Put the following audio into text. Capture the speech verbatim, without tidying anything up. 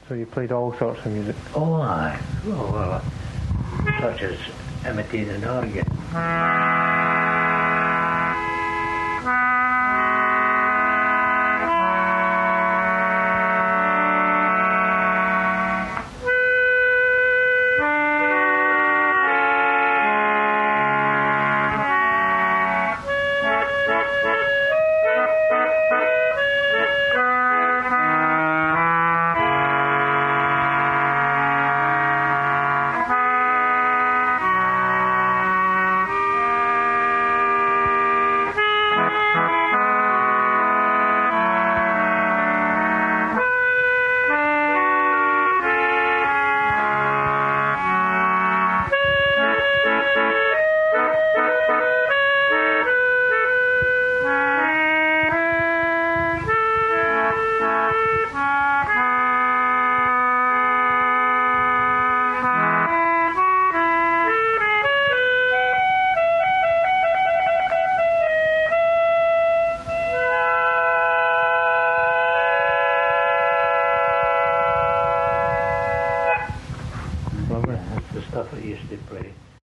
So you played all sorts of music? Oh, aye. Oh, well, such as imitating an organ. Lovely. That's the stuff I used to play.